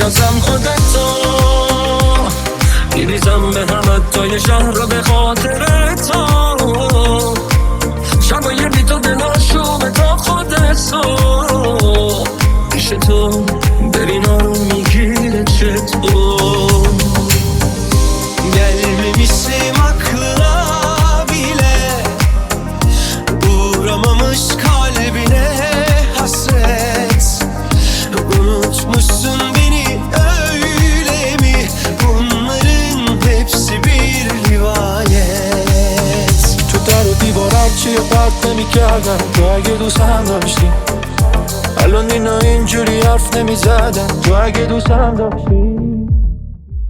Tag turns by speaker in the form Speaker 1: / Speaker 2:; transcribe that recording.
Speaker 1: میشناسم خودتو، میریزم به هم حتی شهر رو به خاطر تو. شبای بی تو دلاشومه تا خودتو، پیش تو ببین آروم میگیره چطور.
Speaker 2: Gelmemişim aklına bile, uğramamış kalbine hasret. Unutmuşsun beni öyle mi? Bunların hepsi bir rivayet.
Speaker 3: تو در و دیوارم چیه پرت نمی کردن تو اگه دوستم داشتی. الان اینا اینجوری حرف نمی زدن تو اگه دوستم داشتی.